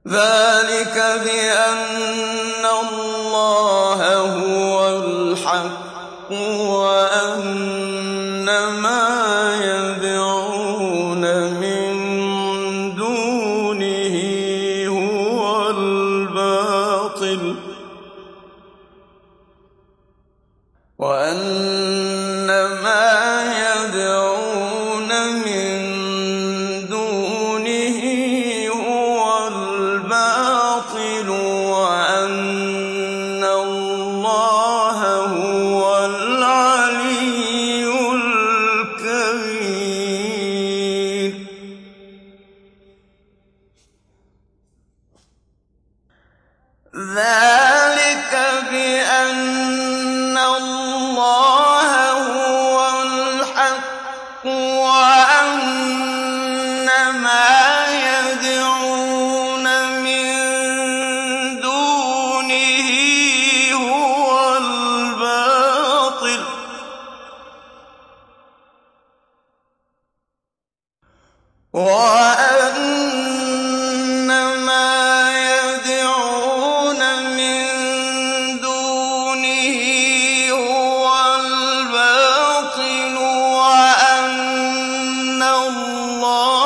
ذلك بأن الله هو الحق وأن ما يدعون من دونه هو الباطل وأن ما يدعون من دونه هو الباطل وأن الله هو العلي الكبير. ذلك بأن الله هو الحق وأن ما يدعون من دونه هو الباطل وأن ما يدعون من دونه هو الباطل وأن الله